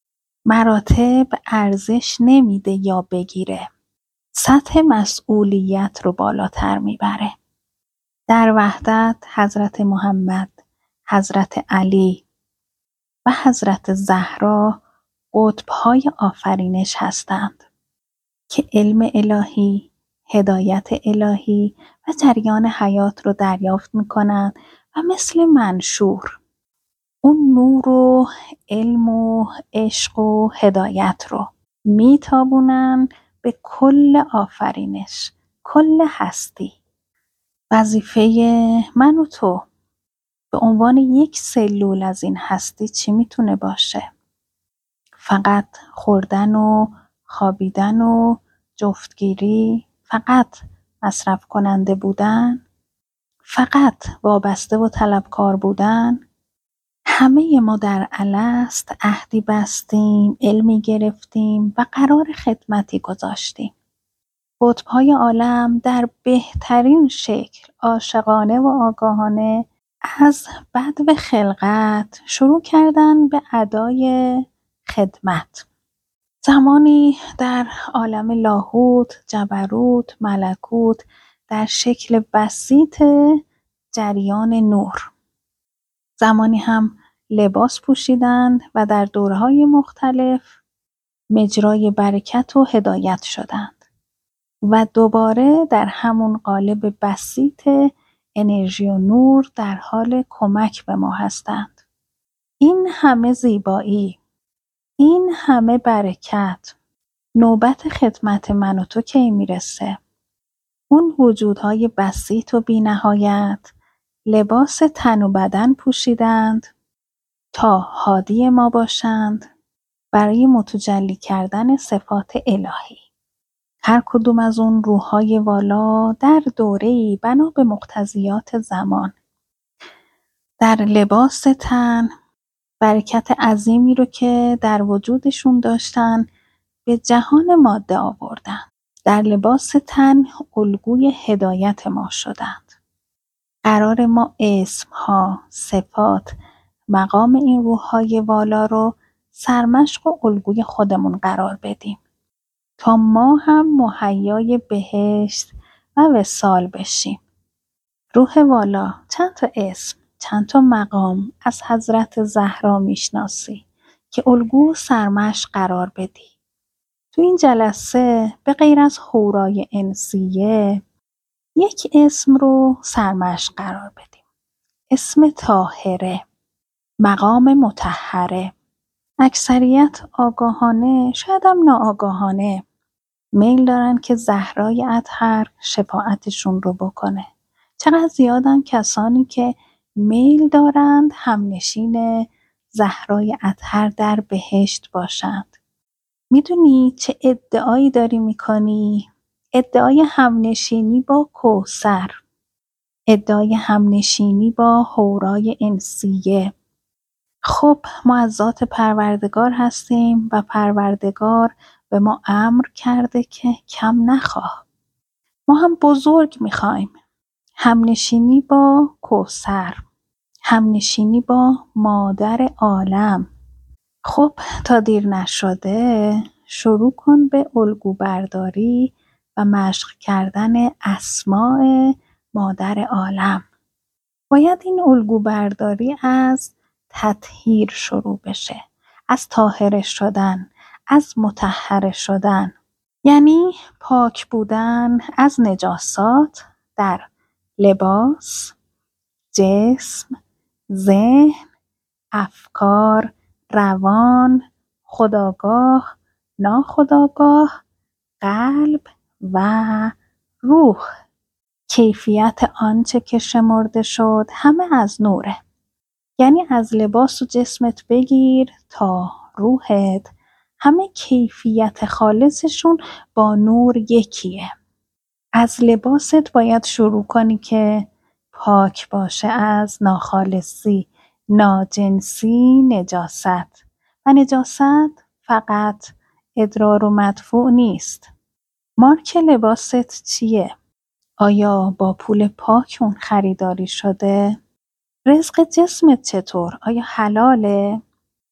مراتب ارزش نمیده یا بگیره، سطح مسئولیت رو بالاتر میبره. در وحدت حضرت محمد، حضرت علی و حضرت زهرا قطب‌های آفرینش هستند که علم الهی، هدایت الهی و جریان حیات رو دریافت میکنند و مثل منشور اون نور و علم و عشق و هدایت رو میتابونن به کل آفرینش، کل هستی. وظیفه من و تو به عنوان یک سلول از این هستی چی میتونه باشه؟ فقط خوردن و خوابیدن و جفتگیری، فقط مصرف کننده بودن، فقط وابسته و طلبکار بودن. همه ما در الست عهدی بستیم، علمی گرفتیم و قرار خدمتی گذاشتیم. قطب‌های عالم در بهترین شکل عاشقانه و آگاهانه از بدو خلقت شروع کردن به ادای خدمت. زمانی در عالم لاهوت، جبروت، ملکوت در شکل بسیط جریان نور. زمانی هم لباس پوشیدند و در دوره‌های مختلف مجرای برکت و هدایت شدند و دوباره در همون قالب بسیط انرژی و نور در حال کمک به ما هستند. این همه زیبایی، این همه برکت، نوبت خدمت من و تو کی میرسه؟ اون وجودهای بسیط و بی نهایت لباس تن و بدن پوشیدند تا هادی ما باشند برای متجلی کردن صفات الهی. هر کدوم از اون روح‌های والا در دوره‌ای بنا به مقتضیات زمان در لباس تن برکت عظیمی رو که در وجودشون داشتن به جهان ماده آوردن. در لباس تن الگوی هدایت ما شدند. قرار ما اسمها، صفات، مقام این روح‌های والا رو سرمشق و الگوی خودمون قرار بدیم تا ما هم مهیای بهشت و وصال بشیم. روح والا، چند تا اسم، چند تا مقام از حضرت زهرا میشناسی که الگو و سرمشق قرار بدی؟ تو این جلسه به غیر از حورای انسیه یک اسم رو سرمشق قرار بدیم. اسم طاهره، مقام مطهره. اکثریت آگاهانه، شاید هم ناآگاهانه میل دارن که زهرای اطهر شفاعتشون رو بکنه. چقدر زیادن کسانی که میل دارند همنشین زهرای اطهر در بهشت باشند. میدونی چه ادعایی داری میکنی؟ ادعای همنشینی با کوثر، ادعای همنشینی با حورای انسیه. خب ما از ذات پروردگار هستیم و پروردگار به ما امر کرده که کم نخواه. ما هم بزرگ میخوایم. همنشینی با کوثر، همنشینی با مادر عالم. خب تا دیر نشده شروع کن به الگو برداری و مشق کردن اسماء مادر عالم. باید این الگو برداری از تطهیر شروع بشه، از طاهره شدن، از مطهره شدن، یعنی پاک بودن از نجاسات در لباس، جسم، ذهن، افکار، روان، خودآگاه، ناخودآگاه، قلب و روح. کیفیت آنچه که شمرده شد همه از نوره. یعنی از لباس و جسمت بگیر تا روحت، همه کیفیت خالصشون با نور یکیه. از لباست باید شروع کنی که پاک باشه از ناخالصی، ناجنسی، نجاست. و نجاست فقط ادرار و مدفوع نیست. مارک لباست چیه؟ آیا با پول پاک اون خریداری شده؟ رزق جسمت چطور؟ آیا حلاله؟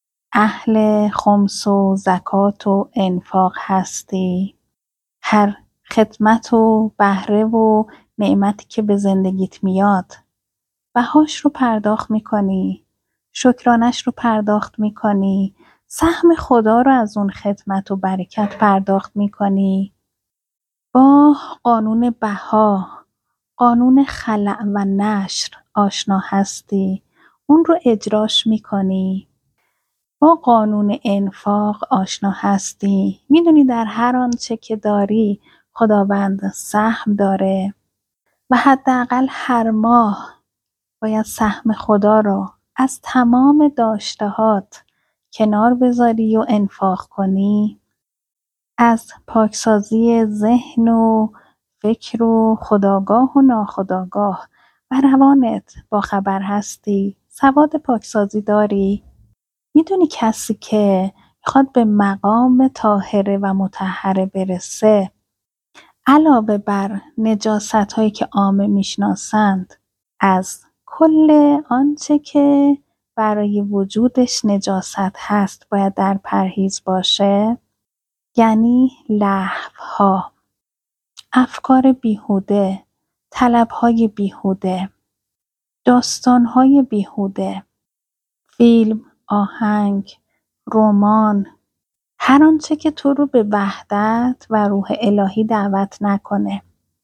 اهل خمس و زکات و انفاق هستی؟ هر خدمت و بهره و نعمتی که به زندگیت میاد بهاش رو پرداخت میکنی؟ شکرانش رو پرداخت میکنی؟ سهم خدا رو از اون خدمت و برکت پرداخت میکنی؟ با قانون بها، قانون خلع و نشر آشنا هستی؟ اون رو اجراش میکنی؟ با قانون انفاق آشنا هستی؟ میدونی در هر آنچه که داری خداوند سهم داره و حداقل هر ماه باید سهم خدا رو از تمام داشتهات کنار بذاری و انفاق کنی؟ از پاکسازی ذهن و فکر و خودآگاه و ناخودآگاه و روانت با خبر هستی؟ سواد پاکسازی داری؟ میدونی کسی که میخواد به مقام طاهره و مطهره برسه، علاوه بر نجاست هایی که عامه میشناسند، از کل آنچه که برای وجودش نجاست هست باید در پرهیز باشه؟ یعنی لهوها، افکار بیهوده، طلبهای بیهوده، داستانهای بیهوده، فیلم، آهنگ، رمان، هر آنچه که تو رو به وحدت و روح الهی دعوت نکنه،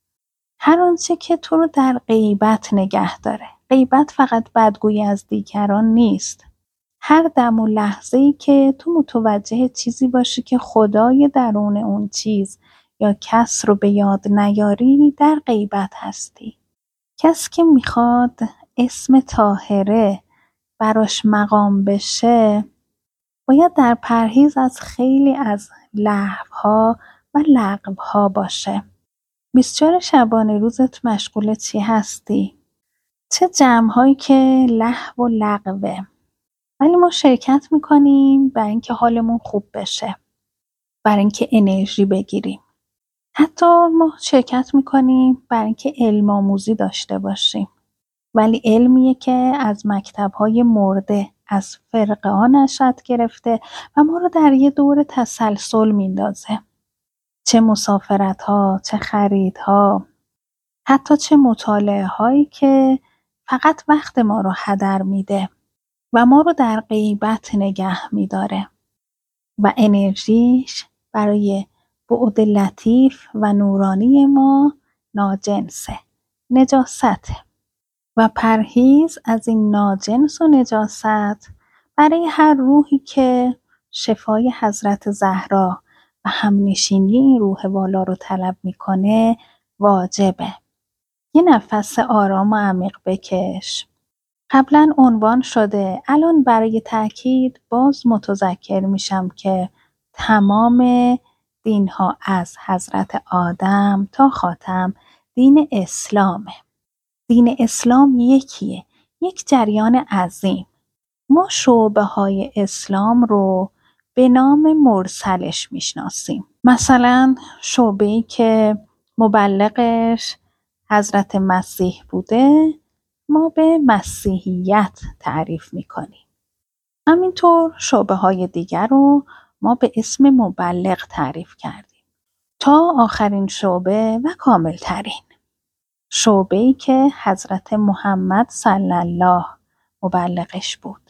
هر آنچه که تو رو در غیبت نگه داره. غیبت فقط بدگویی از دیگران نیست. هر دم و لحظه‌ای که تو متوجه چیزی باشی که خدای درون اون چیز یا کس رو به یاد نیاری، در غیبت هستی. کسی که میخواد اسم طاهره براش مقام بشه، باید در پرهیز از خیلی از لهوها و لغوها باشه. بیست و چهار شبانه روزت مشغول چی هستی؟ چه جمع‌هایی که لهو و لغوه، ولی ما شرکت میکنیم برای اینکه حالمون خوب بشه، برای اینکه انرژی بگیریم. حتی ما شرکت میکنیم برای اینکه علم آموزی داشته باشیم، ولی علمیه که از مکتب‌های مرده، از فرقه ها نشأت گرفته و ما رو در یه دور تسلسل میندازه. چه مسافرت ها، چه خرید ها، حتی چه مطالعه هایی که فقط وقت ما رو هدر میده و ما رو در غیبت نگه میداره و انرژیش برای بعد لطیف و نورانی ما ناجنسه، نجاسته. و پرهیز از این ناجنس و نجاست برای هر روحی که شفای حضرت زهرا و همنشینی این روح والا رو طلب میکنه واجبه. یه نفس آرام و عمیق بکش. قبلا عنوان شده، الان برای تأکید باز متذکر میشم که تمام دینها از حضرت آدم تا خاتم دین اسلامه. دین اسلام یکیه، یک جریان عظیم. ما شعبه های اسلام رو به نام مرسلش میشناسیم. مثلا شعبه‌ای که مبلغش حضرت مسیح بوده، ما به مسیحیت تعریف میکنیم. همینطور شعبه های دیگر رو ما به اسم مبلغ تعریف کردیم تا آخرین شعبه و کامل ترین شعبه‌ای که حضرت محمد صلی الله مبلغش بود.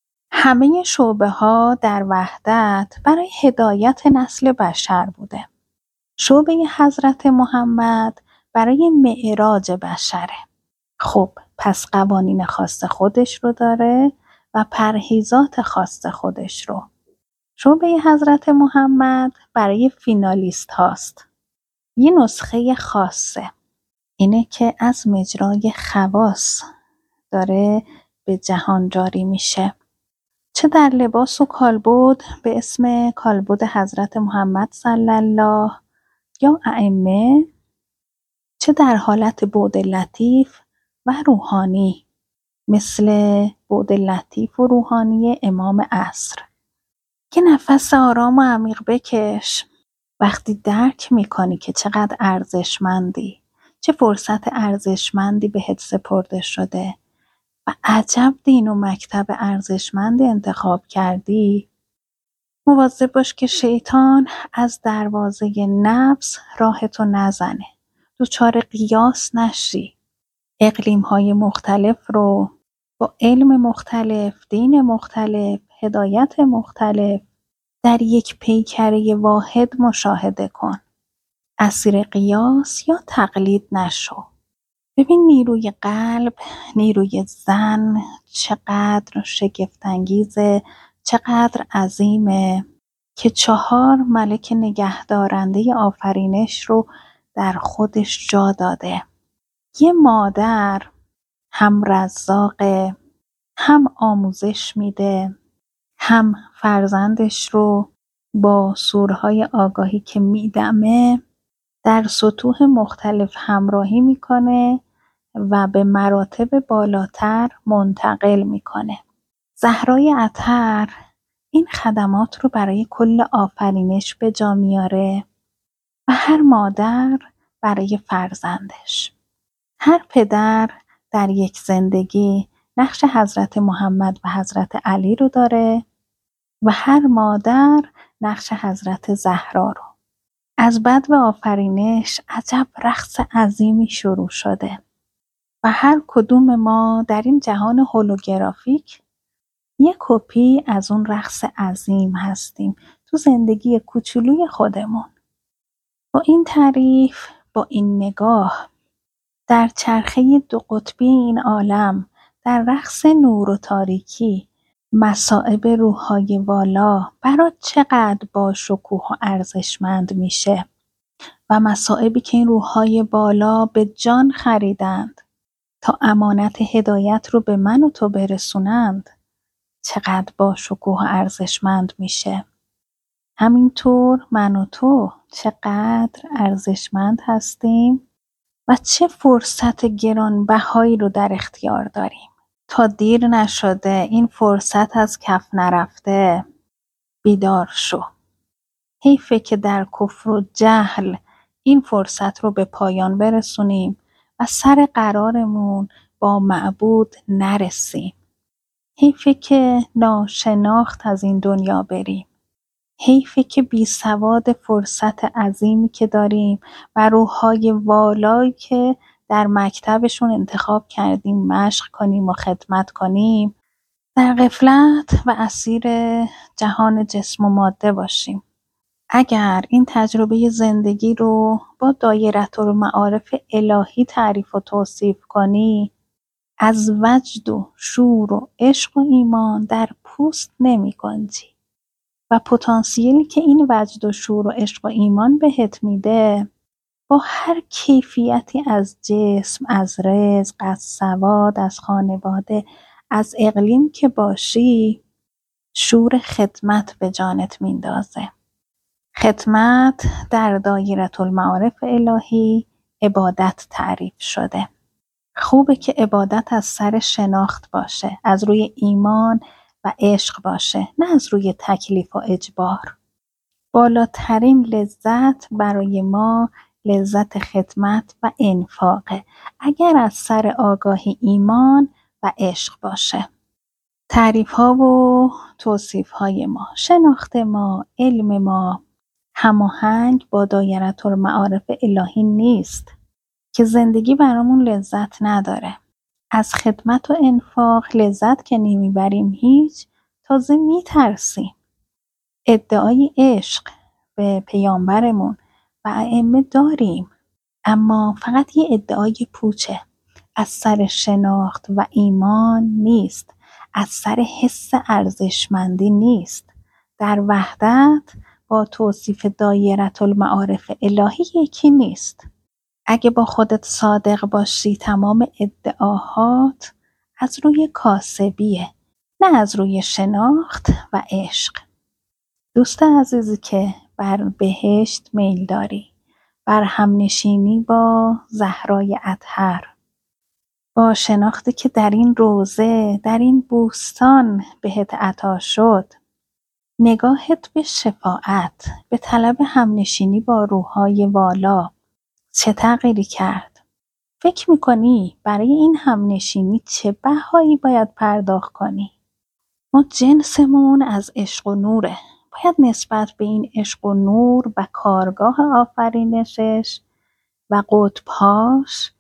همه شعبه ها در وحدت برای هدایت نسل بشر بوده. شعبه حضرت محمد برای معراج بشره. خب پس قوانین خاص خودش رو داره و پرهیزات خاص خودش رو. شعبه حضرت محمد برای فینالیست هاست. یه نسخه خاصه. اینه که از مجرای خواص داره به جهان جاری میشه. چه در لباس و کالبد به اسم کالبد حضرت محمد صلی الله یا ائمه، چه در حالت بعد لطیف و روحانی مثل بعد لطیف و روحانی امام عصر. که نفس آرام و عمیق بکش. وقتی درک میکنی که چقدر ارزشمندی، چه فرصت ارزشمندی بهت سپرده شده و عجب دین و مکتب ارزشمندی انتخاب کردی، مواظب باش که شیطان از دروازه نفس راهتو نزنه، دچار قیاس نشی. اقلیم‌های مختلف رو با علم مختلف، دین مختلف، هدایت مختلف در یک پیکره واحد مشاهده کن. اسیر قیاس یا تقلید نشو. ببین نیروی قلب، نیروی زن چقدر شگفت‌انگیزه، چقدر عظیمه که چهار ملک نگهدارنده آفرینش رو در خودش جا داده. یه مادر هم رزاقه، هم آموزش میده، هم فرزندش رو با سورهای آگاهی که میدمه در سطوح مختلف همراهی میکنه و به مراتب بالاتر منتقل میکنه. زهرای اطهر این خدمات رو برای کل آفرینش به جا میاره و هر مادر برای فرزندش. هر پدر در یک زندگی نقش حضرت محمد و حضرت علی رو داره و هر مادر نقش حضرت زهرا رو. از بدو آفرینش عجب رقص عظیمی شروع شده و هر کدوم ما در این جهان هولوگرافیک یک کپی از اون رقص عظیم هستیم تو زندگی کوچولوی خودمون. با این تعریف، با این نگاه، در چرخه دو قطبی این عالم، در رقص نور و تاریکی، مصائب روح‌های والا برات چقدر با شکوه و ارزشمند میشه و مصائبی که این روح‌های بالا به جان خریدند تا امانت هدایت رو به من و تو برسونند چقدر با شکوه و ارزشمند میشه. همینطور من و تو چقدر ارزشمند هستیم و چه فرصت گرانبهایی رو در اختیار داریم. تا دیر نشده، این فرصت از کف نرفته، بیدار شو. حیفه که در کفر و جهل این فرصت رو به پایان برسونیم و سر قرارمون با معبود نرسیم. حیفه که ناشناخت از این دنیا بریم. حیفه که بی سواد فرصت عظیمی که داریم و روح‌های والایی که در مکتبشون انتخاب کردیم مشق کنیم و خدمت کنیم در غفلت و اسیر جهان جسم و ماده باشیم. اگر این تجربه زندگی رو با دایرةالمعارف الهی تعریف و توصیف کنی، از وجد و شور و عشق و ایمان در پوست نمی گنجی و پتانسیلی که این وجد و شور و عشق و ایمان بهت میده با هر کیفیتی از جسم، از رزق، از سواد، از خانواده، از اقلیم که باشی، شور خدمت به جانت میندازه. خدمت در دایرةالمعارف الهی عبادت تعریف شده. خوبه که عبادت از سر شناخت باشه، از روی ایمان و عشق باشه، نه از روی تکلیف و اجبار. بالاترین لذت برای ما لذت خدمت و انفاقه، اگر از سر آگاهی ایمان و عشق باشه. تعریف ها و توصیف های ما، شناخت ما، علم ما هماهنگ با دایرةالمعارف الهی نیست که زندگی برامون لذت نداره. از خدمت و انفاق لذت که نمیبریم هیچ، تازه میترسیم. ادعای عشق به پیامبرمون و ائمه داریم، اما فقط یه ادعای پوچه، از سر شناخت و ایمان نیست، از سر حس ارزشمندی نیست. در وحدت با توصیف دایرةالمعارف الهی یکی نیست. اگه با خودت صادق باشی تمام ادعاهات از روی کاسبیه، نه از روی شناخت و عشق. دوست عزیزی که بر بهشت میل داری، بر همنشینی با زهرای اطهر، با شناختی که در این روضه، در این بوستان بهت عطا شد، نگاهت به شفاعت، به طلب همنشینی با روح‌های والا چه تغییری کرد؟ فکر میکنی برای این همنشینی چه بهایی باید پرداخت کنی؟ ما جنسمون از عشق و نوره. باید نسبت به این عشق و نور و کارگاه آفرینشش و قطبهاش،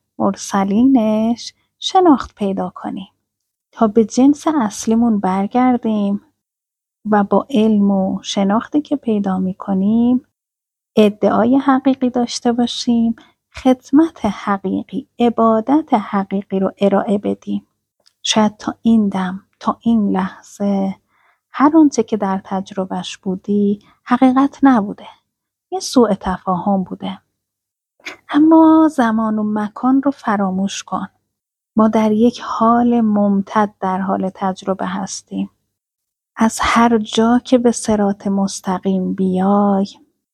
مرسلینش شناخت پیدا کنیم تا به جنس اصلیمون برگردیم و با علم و شناختی که پیدا میکنیم ادعای حقیقی داشته باشیم، خدمت حقیقی، عبادت حقیقی رو ارائه بدیم. شاید تا این دم، تا این لحظه هر آنچه که در تجربهش بودی حقیقت نبوده، یه سوء تفاهم بوده. اما زمان و مکان رو فراموش کن. ما در یک حال ممتد در حال تجربه هستیم. از هر جا که به صراط مستقیم بیای،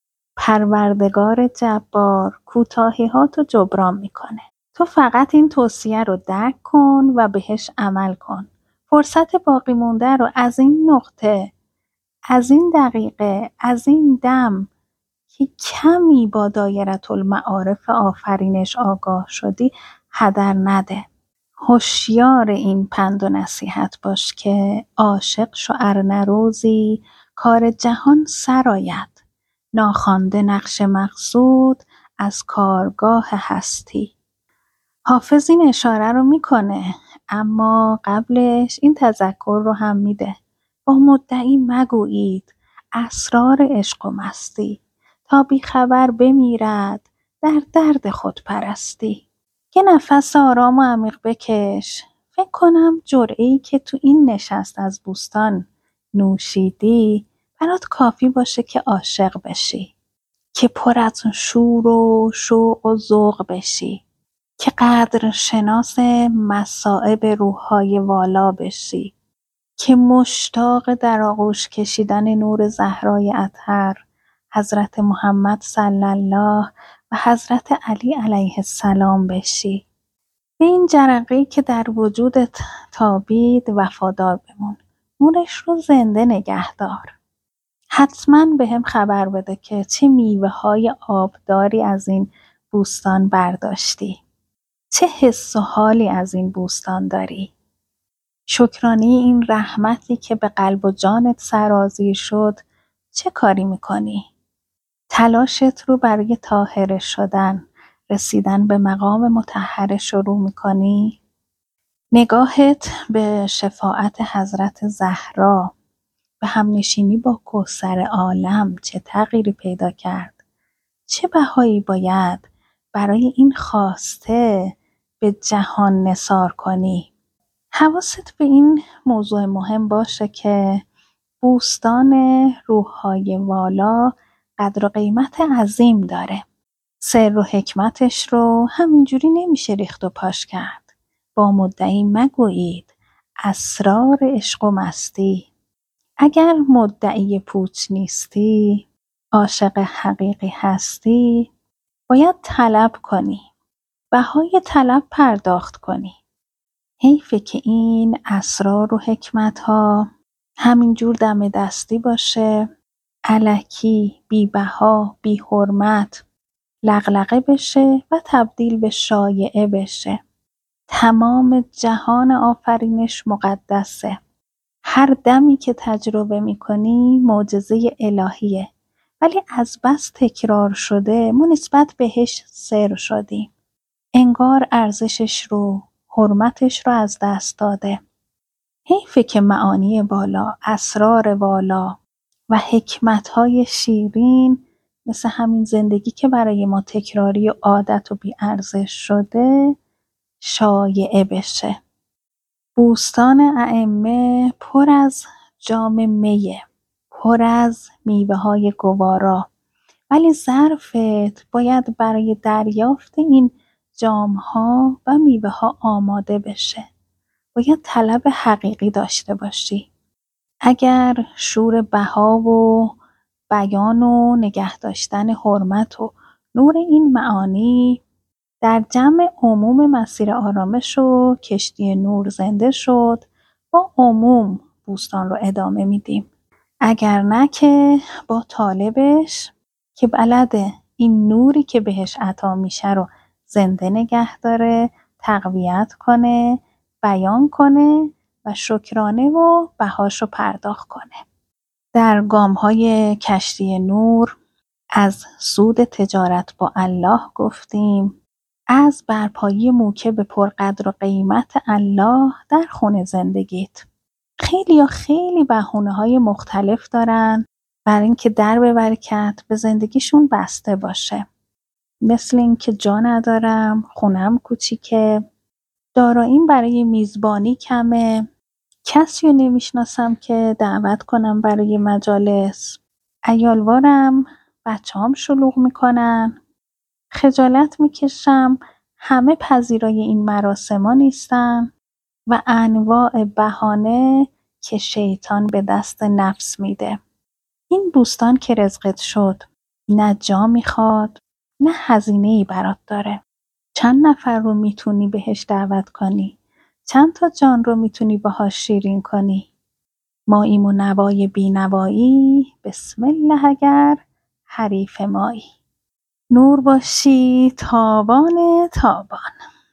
پروردگار جبار کوتاهی‌هاتو جبران میکنه. تو فقط این توصیه رو درک کن و بهش عمل کن. فرصت باقی مونده رو از این نقطه، از این دقیقه، از این دم که کمی با دایرة المعارف آفرینش آگاه شدی هدر نده. هوشیار این پند و نصیحت باش که عاشق شو ار نه روزی کار جهان سر آید، ناخوانده نقش مقصود از کارگاه هستی. حافظ این اشاره رو میکنه، اما قبلش این تذکر رو هم میده: با مدعی مگویید اسرار عشق و مستی، تا بی خبر بمیرد در درد خودپرستی. یه نفس آرام و عمیق بکش. فکر کنم جرعه‌ای که تو این نشست از بوستان نوشیدی برات کافی باشه که عاشق بشی، که پر از شور و شوق و ذوق بشی، که قدر شناس مصائب روح‌های والا بشی، که مشتاق در آغوش کشیدن نور زهرای اطهر حضرت محمد صلی الله و حضرت علی علیه السلام بشی. به این جرقه‌ای که در وجودت تابید وفادار بمون. نورش رو زنده نگه دار. حتما به هم خبر بده که چه میوه های آبداری از این بوستان برداشتی. چه حس و حالی از این بوستان داری. شکرانی این رحمتی که به قلب و جانت سرازیر شد چه کاری میکنی؟ تلاشت رو برای طاهر شدن، رسیدن به مقام مطهر شروع میکنی؟ نگاهت به شفاعت حضرت زهرا، به همنشینی با کوثر عالم چه تغییری پیدا کرد؟ چه بهایی باید برای این خواسته به جهان نثار کنی؟ حواست به این موضوع مهم باشه که بوستان روح‌های والا قدر و قیمت عظیم داره. سر و حکمتش رو همینجوری نمیشه ریخت و پاش کرد. با مدعی مگویید اسرار عشق و مستی. اگر مدعی پوچ نیستی، عاشق حقیقی هستی، باید طلب کنی. بهای طلب پرداخت کنی. حیفه که این اسرار و حکمت‌ها همینجور دم دستی باشه، الکی، بی بها، بی حرمت، لغلقه بشه و تبدیل به شایعه بشه. تمام جهان آفرینش مقدسه. هر دمی که تجربه میکنی معجزه الهیه، ولی از بس تکرار شده ما نسبت بهش سر شدیم. انگار ارزشش رو، حرمتش رو از دست داده. حیفه که معانی بالا، اسرار والا و حکمتهای شیرین مثل همین زندگی که برای ما تکراری و عادت و بی ارزش شده شایعه بشه. بوستان ائمه پر از جام میه، پر از میوه های گوارا، ولی ظرفت باید برای دریافت این جام ها و میوه ها آماده بشه. باید طلب حقیقی داشته باشی. اگر شور بها و بیان و نگه داشتن حرمت و نور این معانی در جمع عموم مسیر آرامش و کشتی نور زنده شد، با عموم بوستان رو ادامه میدیم. اگر نه که با طالبش که بلده این نوری که بهش عطا میشه رو زنده نگه داره، تقویت کنه، بیان کنه و شکرانه و بهاش رو پرداخت کنه. در گام‌های کشتی نور از سود تجارت با الله گفتیم، از برپایی موکب پرقدر و قیمت الله در خونه زندگیت. خیلی یا خیلی بهونه‌های مختلف دارن برای اینکه در برکت به زندگیشون بسته باشه. مثل اینکه جا ندارم، خونم کوچیکه، داراییم برای میزبانی کمه، کسی رو نمیشناسم که دعوت کنم برای مجالس، عیالوارم، بچه‌هام شلوغ میکنن، خجالت میکشم، همه پذیرای این مراسما نیستن و انواع بهانه که شیطان به دست نفس میده. این بوستان که رزقت شد نه جا میخواد نه هزینه‌ای برات داره. چند نفر رو میتونی بهش دعوت کنی؟ چند تا جان رو میتونی باهاش شیرین کنی؟ ماییم و نوای بینوایی، بسم الله اگر حریف مایی. نور باشی تابان تابان.